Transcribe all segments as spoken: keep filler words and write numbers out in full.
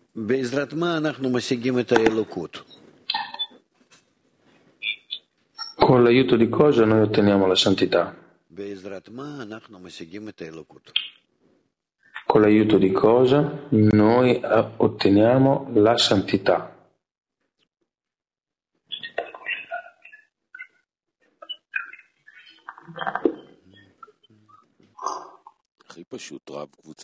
בעזרת מה אנחנו משיגים את האלוקות? Con l'aiuto di cosa noi otteniamo la santità? בעזרת מה אנחנו משיגים את האלוקות? Con l'aiuto di cosa noi eh, otteniamo la santità? הכי פשוט, רב קבוצה.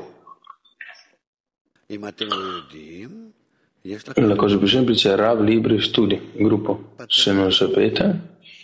אם אתם לא יודעים, יש La לכם cosa più semplice è Rav, libri, studi, gruppo. Se non lo sapete,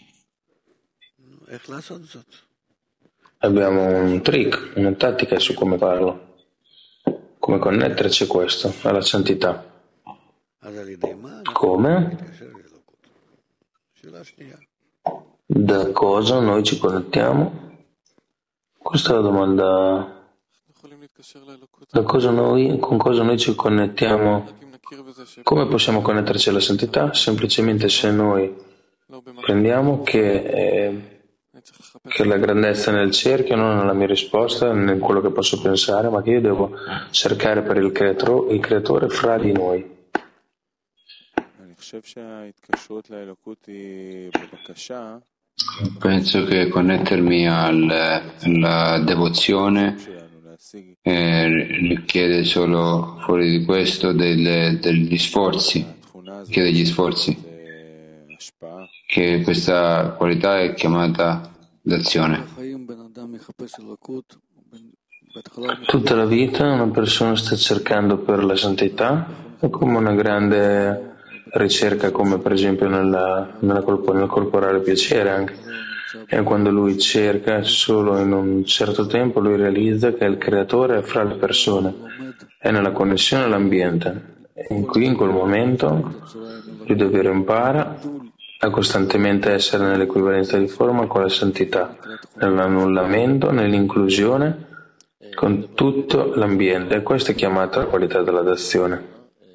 איך לעשות זאת. abbiamo un trick, una tattica su come farlo, come connetterci a questo, alla santità. אז על ידי מה אנחנו Come? נתקשר לאלוקות? שאלה שנייה. Da cosa noi ci connettiamo? Questa è la domanda. יכולים להתקשר לאלוקות Da cosa noi, con cosa noi ci connettiamo? רק אם נכיר בזה ש... Come possiamo connetterci alla santità? Semplicemente se noi לא במה... prendiamo che, eh, אני צריך לחפש... che la grandezza è nel cerchio, non nella mia risposta, in quello che posso pensare, ma che io devo cercare per il creatore, il creatore fra di noi. אני חושב שההתקשרות לאלוקות היא בבקשה... Penso che connettermi al- alla devozione שלנו להשיג eh, richiede solo fuori di questo delle- degli sforzi, התכונה הזאת richiede gli sforzi, אה, השפעה. che questa qualità è chiamata d'azione. בחיים בן אדם יחפש אלוקות, בהתחלה Tutta la vita una persona sta cercando per la santità, è come una grande ricerca, come per esempio nella, nella colpo- nel corporale piacere anche. E quando lui cerca solo in un certo tempo, lui realizza che il creatore è fra le persone, è nella connessione all'ambiente. E qui in quel momento lui davvero impara a costantemente essere nell'equivalenza di forma con la santità, nell'annullamento, nell'inclusione con tutto l'ambiente. E questa è chiamata la qualità della dazione.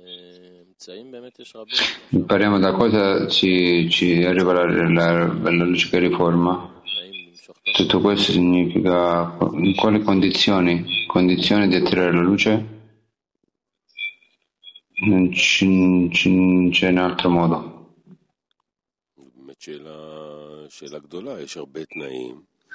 Impariamo da cosa ci, ci arriva la, la, la luce che riforma. Tutto questo significa in quali condizioni? Condizioni di attirare la luce? Non ci- ci- c'è un altro modo. באמת שאלה, שאלה גדולה, יש הרבה תנאים.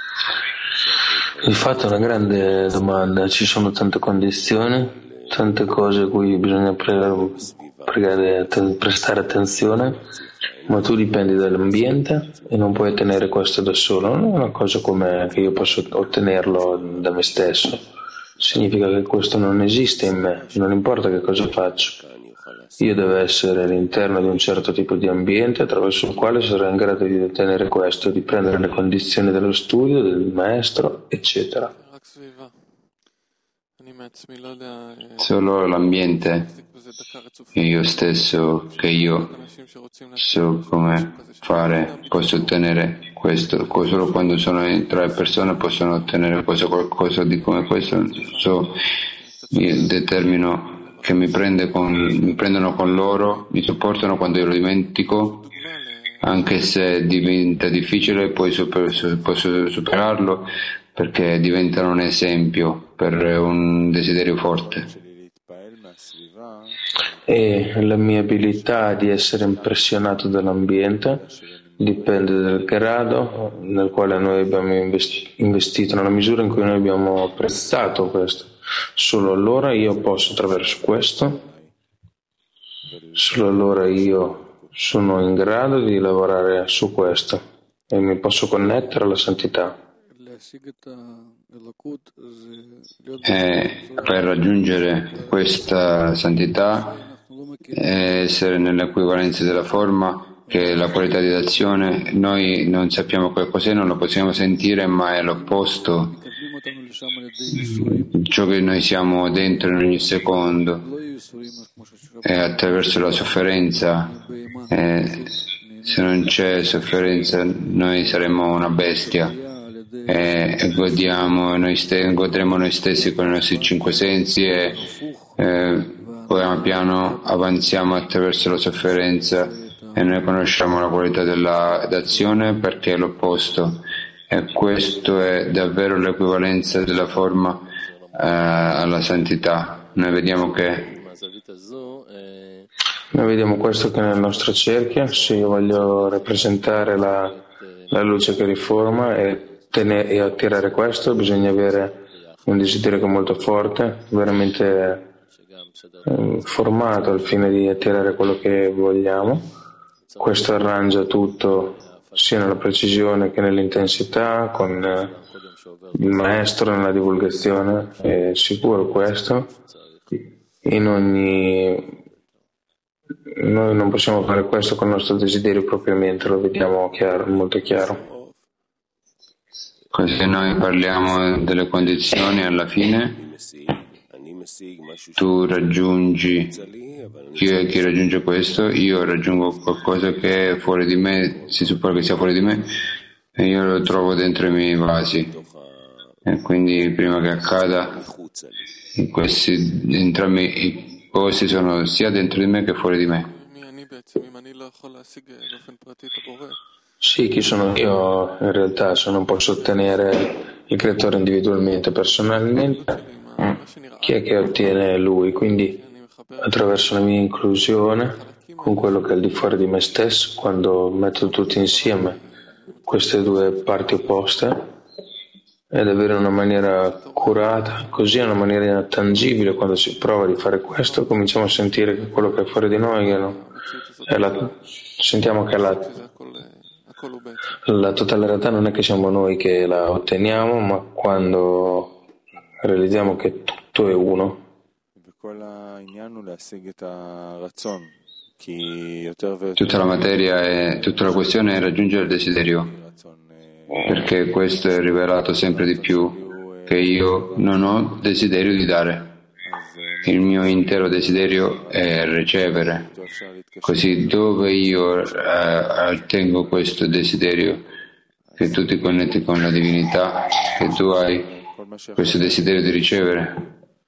Il fatto è una grande domanda, ci sono tante condizioni, tante cose a cui bisogna pre- pregare, te- prestare attenzione, ma tu dipendi dall'ambiente e non puoi ottenere questo da solo, non è una cosa come che io posso ottenerlo da me stesso, significa che questo non esiste in me, non importa che cosa faccio. Io devo essere all'interno di un certo tipo di ambiente attraverso il quale sarò in grado di ottenere questo, di prendere le condizioni dello studio, del maestro, eccetera. רק סביבה. אני מעצמי לא יודע... אה, Solo l'ambiente להחזיק בזה דקה רצופה. e io stesso, che io אנשים שרוצים so come fare, posso ottenere questo. Solo quando sono tra le persone possono ottenere questo, qualcosa di come questo. So, io determino che mi, prende con, mi prendono con loro, mi supportano quando io lo dimentico, anche se diventa difficile, poi super, posso superarlo perché diventano un esempio per un desiderio forte. שלי להתפעל מהסביבה, E la mia abilità di essere impressionato dall'ambiente dipende dal grado nel quale noi abbiamo investi- investito, nella misura in cui noi abbiamo apprezzato questo. Solo allora io posso, attraverso questo, solo allora io sono in grado di lavorare su questo e mi posso connettere alla santità. להשיג את האלוקות זה להיות E per raggiungere questa santità אנחנו לא מכירים e essere nell'equivalenza della forma, che è la qualità di azione, noi non sappiamo che cos'è, non lo possiamo sentire, ma è l'opposto, מקדמים אותנו לשם על ידי ייסורים. ciò che noi siamo dentro in ogni secondo, לא יהיו ייסורים כמו ששרב è attraverso la sofferenza. בהמה. E se non c'è sofferenza noi saremo una bestia על ידי e, e godiamo noi ste- godremo noi stessi con i nostri cinque sensi e eh, poi piano piano avanziamo attraverso la sofferenza e noi conosciamo la qualità della d'azione perché è l'opposto, e questo è davvero l'equivalenza della forma eh, alla santità. Noi vediamo che Noi vediamo questo che nel nostro cerchio, se io voglio rappresentare la, la luce che riforma e, tenere, e attirare questo, bisogna avere un desiderio che è molto forte, veramente eh, formato al fine di attirare quello che vogliamo. Questo arrangia tutto sia nella precisione che nell'intensità, con eh, il maestro nella divulgazione, è sicuro questo. In ogni Noi non possiamo fare questo con il nostro desiderio propriamente, lo vediamo chiaro, molto chiaro. Così noi parliamo delle condizioni, alla fine tu raggiungi, chi è che raggiunge questo? Io raggiungo qualcosa che è fuori di me, si suppone che sia fuori di me, e io lo trovo dentro i miei vasi. E quindi prima che accada, questi entrambi i posti sono sia dentro di me che fuori di me. Sì, chi sono io in realtà se non posso ottenere il creatore individualmente, personalmente, chi è che ottiene lui? Quindi attraverso la mia inclusione con quello che è al di fuori di me stesso, quando metto tutti insieme queste due parti opposte ed avere una maniera curata, così è una maniera tangibile. Quando si prova di fare questo cominciamo a sentire che quello che è fuori di noi che no, è la, sentiamo che la, la totale realtà non è che siamo noi che la otteniamo, ma quando realizziamo che tutto è uno. Tutta la materia e tutta la questione è raggiungere il desiderio, perché questo è rivelato sempre di più, che io non ho desiderio di dare. Il mio intero desiderio è ricevere. Così dove io eh, tengo questo desiderio, che tu ti connetti con la divinità, che tu hai questo desiderio di ricevere,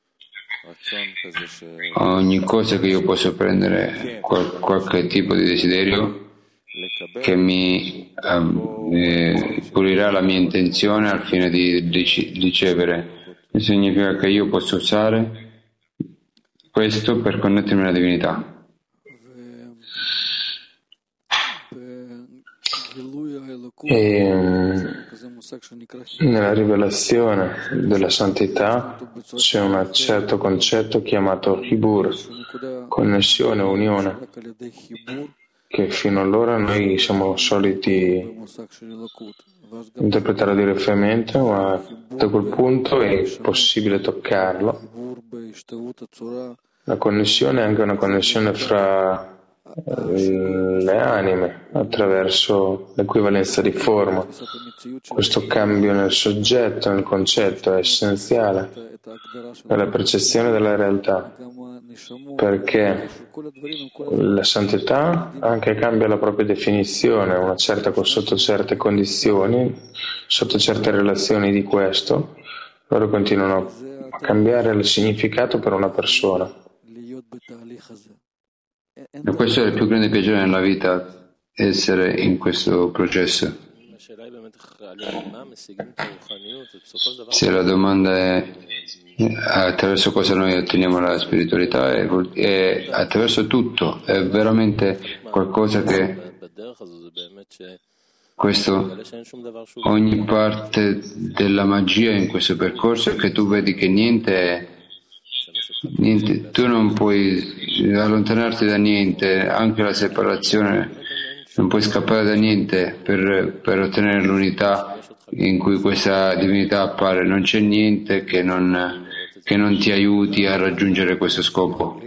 ogni cosa che io posso prendere, qual- qualche tipo di desiderio che mi eh, pulirà la mia intenzione al fine di ric- ricevere, significa che io posso usare questo per connettermi alla divinità. E nella rivelazione della santità c'è un certo concetto chiamato Hibur, connessione, unione, che fino allora noi siamo soliti interpretare direttamente, ma da quel punto è possibile toccarlo. La connessione è anche una connessione fra le anime attraverso l'equivalenza di forma. Questo cambio nel soggetto, nel concetto è essenziale per la percezione della realtà, perché la santità anche cambia la propria definizione, una certa, sotto certe condizioni, sotto certe relazioni di questo, loro continuano a cambiare il significato per una persona. E questo è il più grande piacere nella vita, essere in questo processo. Se la domanda è attraverso cosa noi otteniamo la spiritualità, è, è attraverso tutto, è veramente qualcosa che questo, ogni parte della magia in questo percorso è che tu vedi che niente è Niente, tu non puoi allontanarti da niente, anche la separazione, non puoi scappare da niente per, per ottenere l'unità in cui questa divinità appare. Non c'è niente che non, che non ti aiuti a raggiungere questo scopo.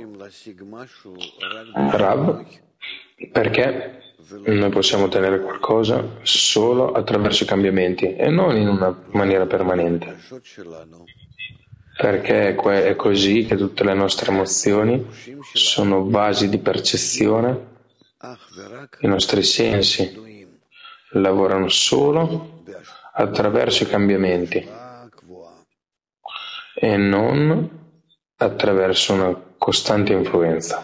Rav, perché noi possiamo ottenere qualcosa solo attraverso i cambiamenti e non in una maniera permanente. Perché è così che tutte le nostre emozioni sono basi di percezione, i nostri sensi lavorano solo attraverso i cambiamenti e non attraverso una costante influenza.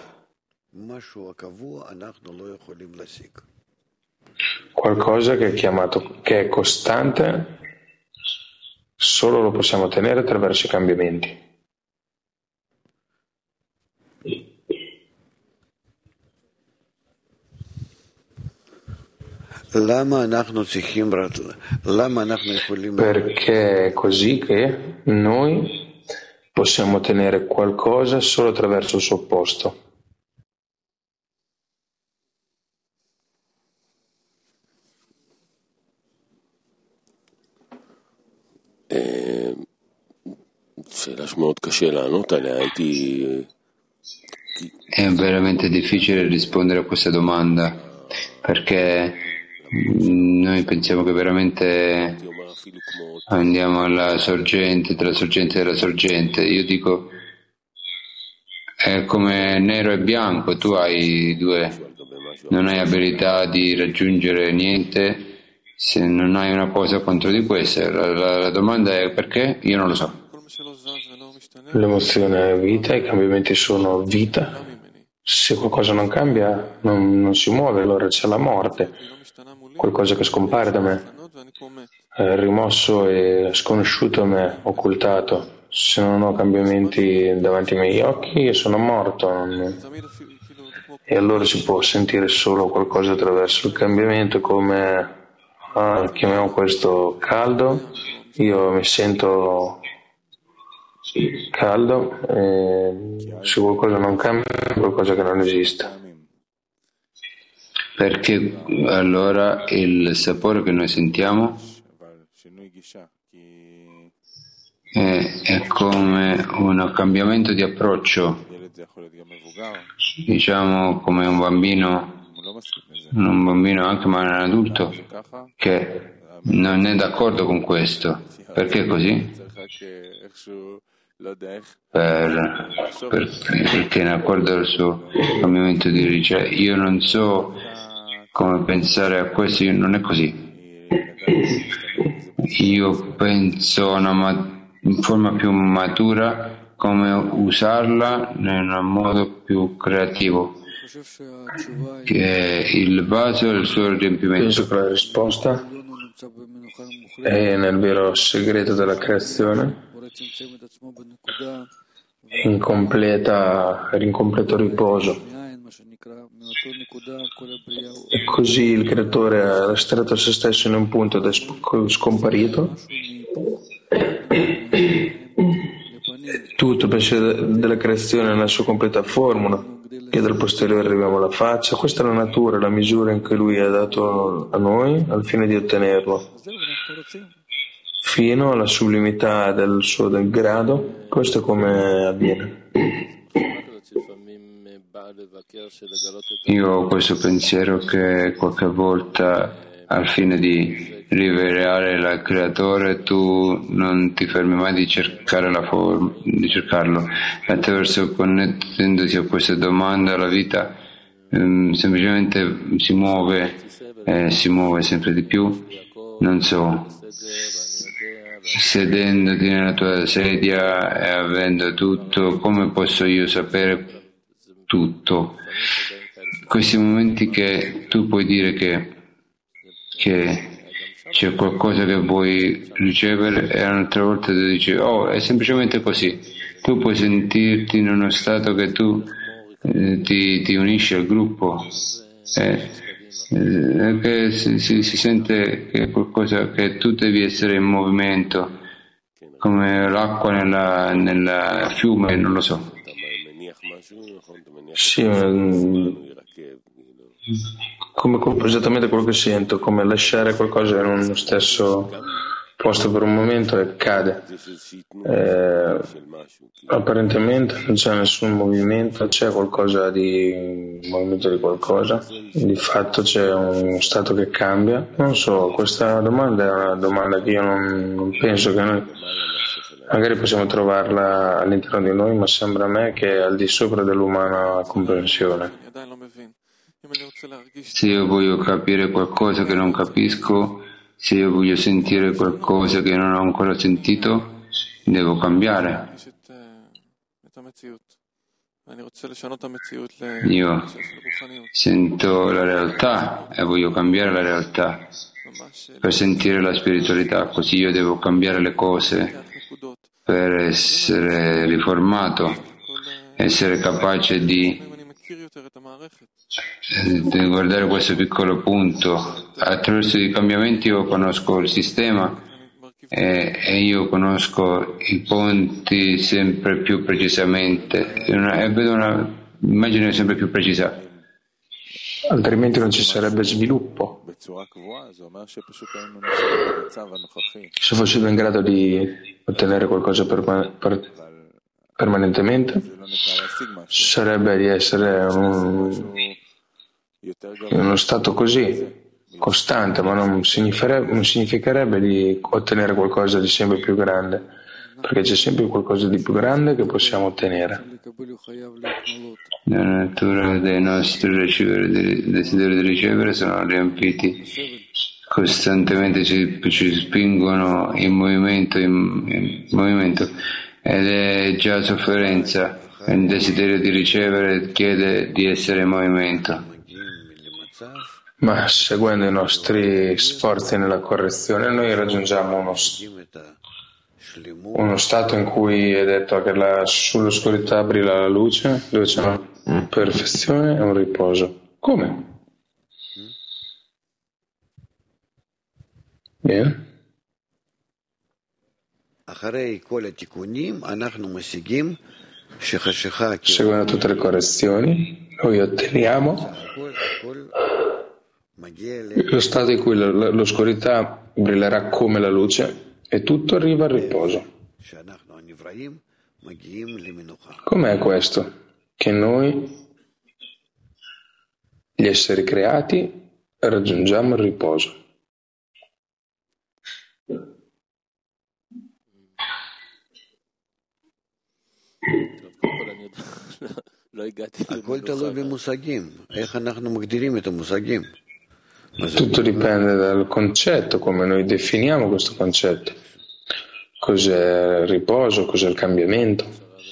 Qualcosa che è chiamato, che è costante, solo lo possiamo ottenere attraverso i cambiamenti. Perché è così che noi possiamo ottenere qualcosa solo attraverso il suo opposto. È veramente difficile rispondere a questa domanda, perché noi pensiamo che veramente andiamo alla sorgente, della sorgente della sorgente. Io dico, è come nero e bianco, tu hai due, non hai abilità di raggiungere niente se non hai una cosa contro di questa. La, la, la domanda è perché? Io non lo so. L'emozione è vita, i cambiamenti sono vita. Se qualcosa non cambia, non, non si muove, allora c'è la morte, qualcosa che scompare da me, è rimosso e sconosciuto a me, occultato. Se non ho cambiamenti davanti ai miei occhi, io sono morto. Non... E allora si può sentire solo qualcosa attraverso il cambiamento, come ah, chiamiamo questo caldo. Io mi sento caldo e se qualcosa non cambia è qualcosa che non esiste. Perché allora il sapore che noi sentiamo è, è come un cambiamento di approccio, diciamo come un bambino, un bambino anche ma un adulto che non è d'accordo con questo. Perché così? Per, per, perché in accordo al suo cambiamento di dice io non so come pensare a questo, io, non è così. Io penso una ma- in forma più matura come usarla in un modo più creativo, che è il vaso del suo riempimento. Penso che la risposta è nel vero segreto della creazione, in completa, in completo riposo. E così il creatore ha ristretto se stesso in un punto ed è scomparito. Tutto pensiero della creazione nella sua completa formula, che dal posteriore arriviamo alla faccia. Questa è la natura, la misura in cui lui ha dato a noi al fine di ottenerlo, fino alla sublimità del suo del grado. Questo è come avviene. Io ho questo pensiero che qualche volta al fine di rivelare il creatore tu non ti fermi mai di cercare la forma, di cercarlo. Attraverso connettendosi a questa domanda la vita ehm, semplicemente si muove, eh, si muove sempre di più. Non so, sedendoti nella tua sedia e avendo tutto, come posso io sapere tutto? Questi momenti che tu puoi dire che, che c'è qualcosa che vuoi ricevere e un'altra volta tu dici oh è semplicemente così. Tu puoi sentirti in uno stato che tu eh, ti, ti unisci al gruppo, eh, eh, che si, si, si sente che è qualcosa che tu devi essere in movimento come l'acqua nella, nella fiume, non lo so. Sì, come esattamente quello che sento, come lasciare qualcosa in uno stesso posto per un momento e cade. Eh, apparentemente non c'è nessun movimento, c'è qualcosa di movimento di qualcosa, di fatto c'è uno stato che cambia. Non so, questa domanda è una domanda che io non, non penso che noi magari possiamo trovarla all'interno di noi, ma sembra a me che è al di sopra dell'umana comprensione. Se io voglio capire qualcosa che non capisco, se io voglio sentire qualcosa che non ho ancora sentito, devo cambiare. Io sento la realtà e voglio cambiare la realtà per sentire la spiritualità, così io devo cambiare le cose per essere riformato, essere capace di devi guardare questo piccolo punto. Attraverso i cambiamenti io conosco il sistema e, e io conosco i ponti sempre più precisamente e, una, e vedo una immagine sempre più precisa. Altrimenti non ci sarebbe sviluppo. Se fossimo in grado di ottenere qualcosa per, per, permanentemente, sarebbe di essere un, in uno stato così, costante, ma non significherebbe, non significherebbe di ottenere qualcosa di sempre più grande, perché c'è sempre qualcosa di più grande che possiamo ottenere. La natura dei nostri ricevere, dei desideri di ricevere sono riempiti costantemente, ci, ci spingono in movimento, in, in movimento ed è già sofferenza. Il desiderio di ricevere chiede di essere in movimento. Ma seguendo i nostri sforzi nella correzione noi raggiungiamo uno, uno stato in cui è detto che la, sull'oscurità brilla la luce, dove c'è una perfezione e un riposo. Come? Bene. Seguendo tutte le correzioni, noi otteniamo lo stato in cui l'oscurità brillerà come la luce e tutto arriva al riposo. Com'è questo? Che noi, gli esseri creati, raggiungiamo il riposo. Tutto dipende dal concetto, come noi definiamo questo concetto. Cos'è il riposo, cos'è il cambiamento?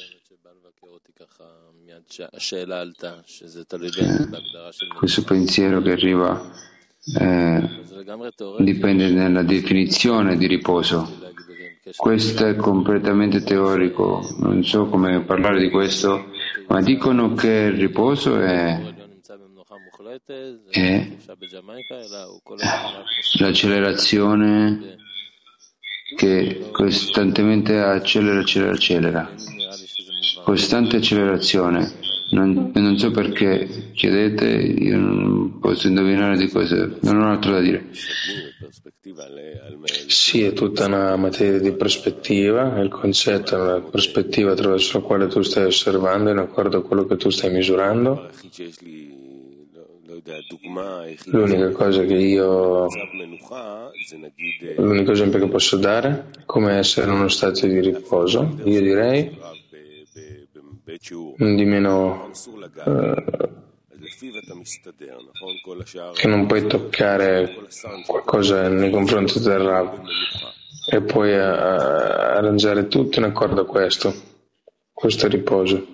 Questo pensiero che arriva eh, dipende dalla definizione di riposo. Questo è completamente teorico, non so come parlare di questo, ma dicono che il riposo è, è l'accelerazione che costantemente accelera, accelera, accelera. Costante accelerazione. Non, non so perché chiedete, io non posso indovinare di cosa, non ho altro da dire. Sì, è tutta una materia di prospettiva, il concetto è una prospettiva attraverso la quale tu stai osservando in accordo a quello che tu stai misurando. L'unica cosa che io, l'unico esempio che posso dare, come essere in uno stato di riposo, io direi non di meno eh, che non puoi toccare qualcosa nei confronti del Rav e puoi a, a, arrangiare tutto in accordo a questo, questo riposo.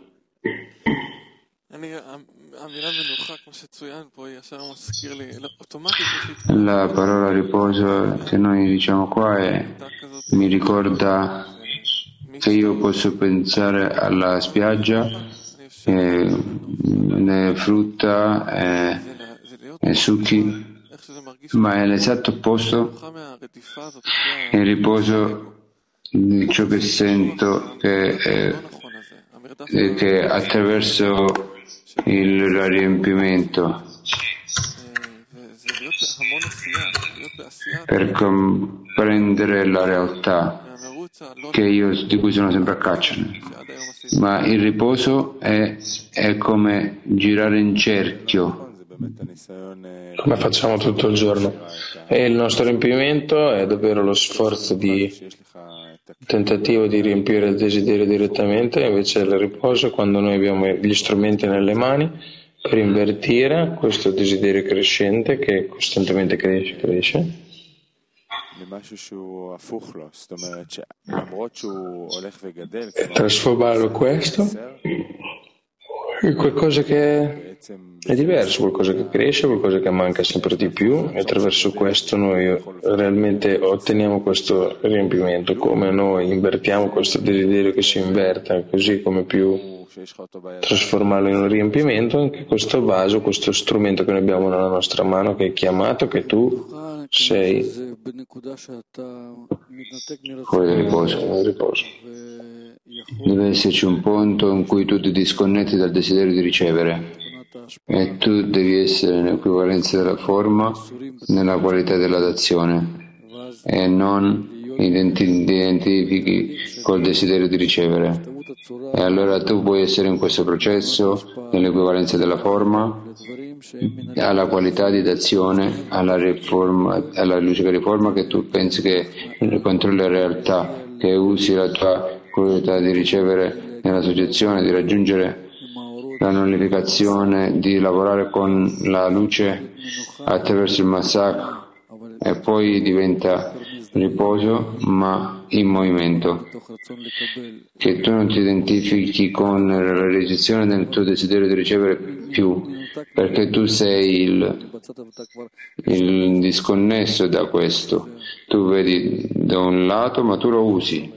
La parola riposo che noi diciamo qua è, mi ricorda che io posso pensare alla spiaggia, eh, le frutta e eh, succhi, ma è l'esatto opposto. Il riposo di ciò che sento che, eh, che attraverso il riempimento per comprendere la realtà che io, di cui sono sempre a caccia, ma il riposo è, è come girare in cerchio, come facciamo tutto il giorno, e il nostro riempimento è davvero lo sforzo di tentativo di riempire il desiderio direttamente, invece il riposo è quando noi abbiamo gli strumenti nelle mani per invertire questo desiderio crescente che costantemente cresce cresce e trasformarlo questo in qualcosa che è diverso, qualcosa che cresce, qualcosa che manca sempre di più, e attraverso questo noi realmente otteniamo questo riempimento. Come noi invertiamo questo desiderio che si inverta, così come più trasformarlo in un riempimento, anche questo vaso, questo strumento che noi abbiamo nella nostra mano, che è chiamato, che tu sei fuori dal riposo. riposo. Deve esserci un punto in cui tu ti disconnetti dal desiderio di ricevere e tu devi essere nell'equivalenza della forma, nella qualità della dazione e non identi- identifichi col desiderio di ricevere. E allora tu puoi essere in questo processo, nell'equivalenza della forma, alla qualità di dazione, alla, riforma, alla luce riforma che tu pensi che controlli la realtà, che usi la tua qualità di ricevere nell'associazione, di raggiungere la nullificazione, di lavorare con la luce attraverso il massacro e poi diventa riposo ma in movimento, che tu non ti identifichi con la ricezione del tuo desiderio di ricevere più, perché tu sei il, il disconnesso da questo. Tu vedi da un lato ma tu lo usi.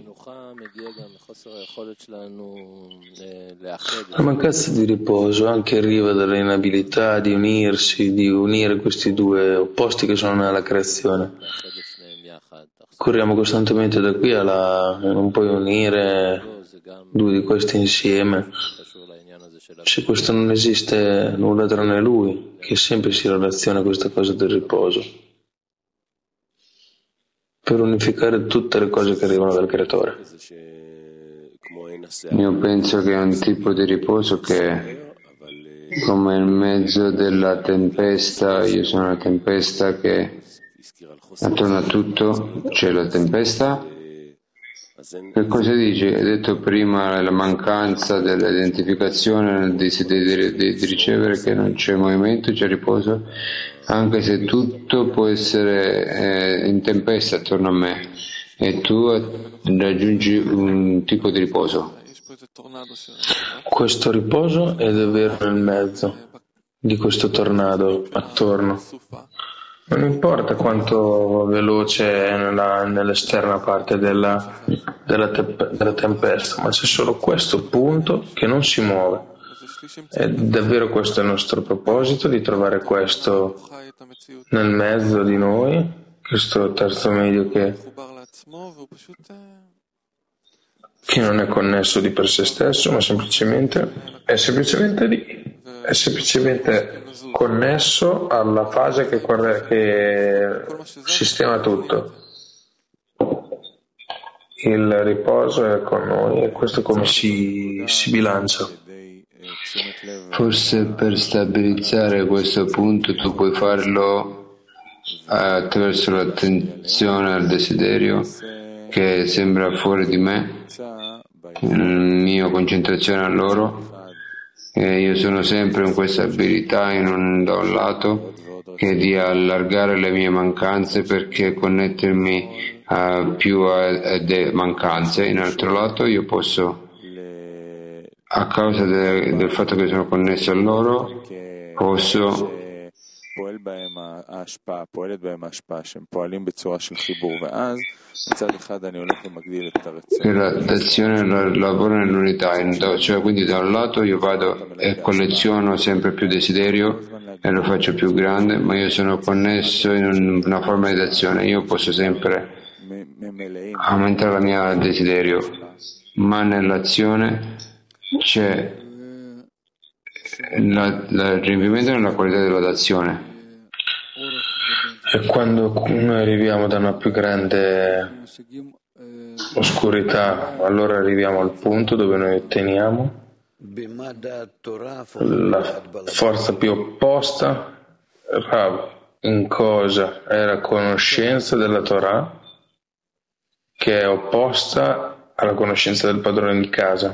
La mancanza di riposo anche arriva dall'inabilità di unirsi, di unire questi due opposti che sono nella creazione. Corriamo costantemente da qui alla... non puoi unire due di questi insieme. Se questo non esiste, nulla tranne lui, che sempre si relaziona a questa cosa del riposo, per unificare tutte le cose che arrivano dal creatore. Io penso che è un tipo di riposo che, come in mezzo della tempesta, io sono una tempesta che attorno a tutto c'è la tempesta. Che cosa dici? Hai detto prima la mancanza dell'identificazione nel desiderio di, di ricevere, che non c'è movimento, c'è riposo, anche se tutto può essere eh, in tempesta attorno a me e tu raggiungi un tipo di riposo. Questo riposo è davvero nel mezzo di questo tornado attorno. Non importa quanto veloce è nella, nell'esterna parte della, della, te, della tempesta, ma c'è solo questo punto che non si muove. È davvero questo il nostro proposito, di trovare questo nel mezzo di noi, questo terzo medio che, che non è connesso di per sé stesso, ma semplicemente è semplicemente lì, è semplicemente connesso alla fase che, che sistema tutto. Il riposo è con noi e questo come si, si bilancia. Forse per stabilizzare questo punto tu puoi farlo attraverso l'attenzione al desiderio che sembra fuori di me, la mia concentrazione a loro. E io sono sempre in questa abilità in un, da un lato che di allargare le mie mancanze perché connettermi a più a, a de mancanze, in altro lato io posso, a causa de, del fatto che sono connesso a loro, posso che la d'azione lavora nell'unità, cioè quindi da un lato io vado e colleziono sempre più desiderio e lo faccio più grande, ma io sono connesso in una forma di d'azione, io posso sempre aumentare la mia desiderio, ma nell'azione c'è la, la, il riempimento nella qualità della d'azione. E quando noi arriviamo da una più grande oscurità, allora arriviamo al punto dove noi otteniamo la forza più opposta. Rav, in cosa è la conoscenza della Torah, che è opposta alla conoscenza del padrone di casa.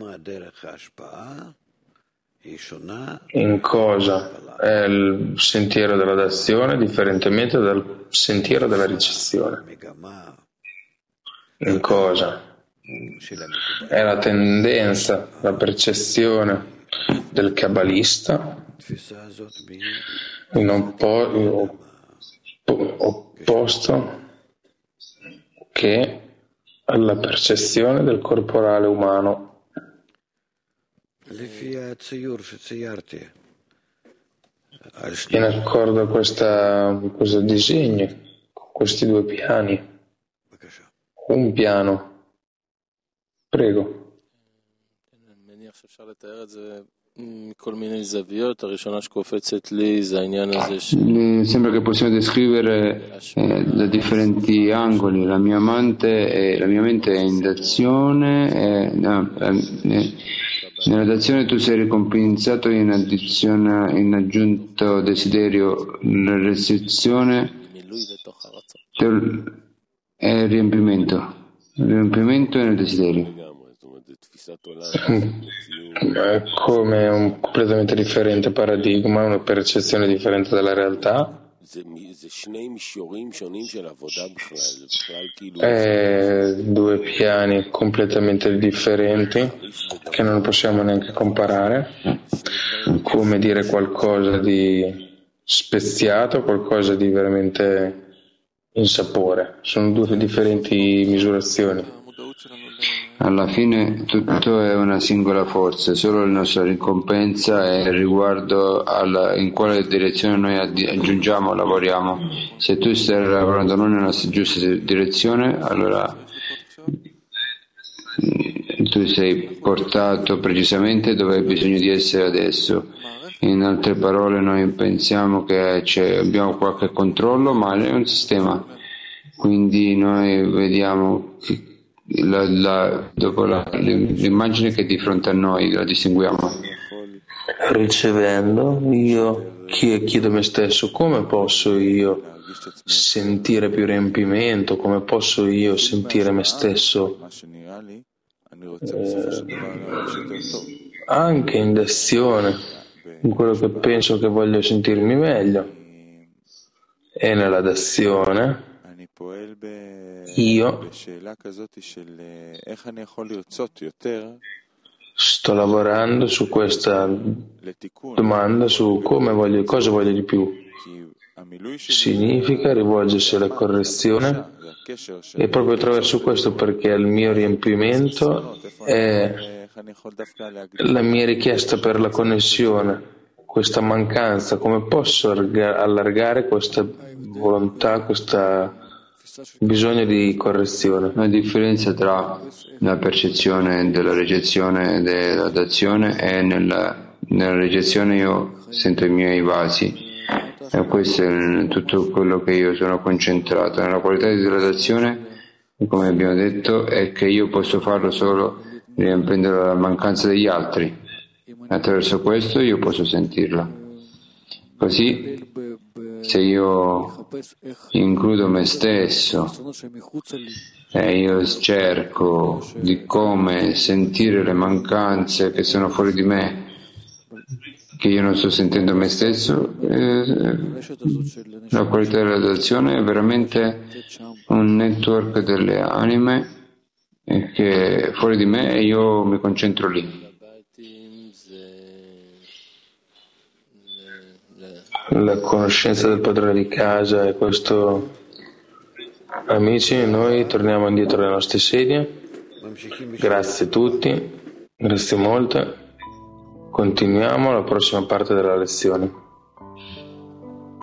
In cosa è il sentiero della dazione, differentemente dal sentiero della ricezione. In cosa è la tendenza, la percezione del kabbalista in oppo- opposto che alla percezione del corporale umano. לפי הציור שציירתי. In accordo a questa, questo disegno, con questi due piani. בבקשה. Un piano. Prego. אני מניח שאפשר לתאר את זה מכל מיני זוויות. הראשונה שקופצת לי זה העניין הזה ש... Sembra che possiamo descrivere eh, da differenti angoli. La mia mente è, la mia mente è in d'azione, è, no, è, nella d'azione tu sei ricompensato in addizione, in aggiunto desiderio, nella restrizione è il riempimento, il riempimento è nel desiderio. È come un completamente differente paradigma, una percezione differente della realtà. È due piani completamente differenti che non possiamo neanche comparare, come dire qualcosa di speziato, qualcosa di veramente insapore. Sono due differenti misurazioni. Alla fine tutto è una singola forza, solo la nostra ricompensa è riguardo alla, in quale direzione noi aggiungiamo, lavoriamo. Se tu stai lavorando non nella giusta direzione, allora tu sei portato precisamente dove hai bisogno di essere adesso. In altre parole, noi pensiamo che c'è, abbiamo qualche controllo, ma è un sistema. Quindi noi vediamo che La, la, dopo la, l'immagine che è di fronte a noi la distinguiamo. Ricevendo, io chiedo a me stesso come posso io sentire più riempimento, come posso io sentire me stesso eh, anche in d'azione, in quello che penso che voglio sentirmi meglio, e nella d'azione io sto lavorando su questa domanda, su come voglio, cosa voglio di più. Significa rivolgersi alla correzione, e proprio attraverso questo, perché il mio riempimento è la mia richiesta per la connessione, questa mancanza, come posso allargare questa volontà, questa bisogno di correzione. La differenza tra la percezione della ricezione e della dazione è nella, nella ricezione io sento i miei vasi, e questo è tutto quello che io sono concentrato. Nella qualità della dazione, come abbiamo detto, è che io posso farlo solo riempiendo la mancanza degli altri. Attraverso questo io posso sentirla. Così, se io includo me stesso e io cerco di come sentire le mancanze che sono fuori di me, che io non sto sentendo me stesso, eh, la qualità della relazione è veramente un network delle anime che è fuori di me e io mi concentro lì. La conoscenza del padrone di casa e questo. Amici, noi torniamo indietro alle nostre sedie. Grazie a tutti, grazie molte. Continuiamo la prossima parte della lezione.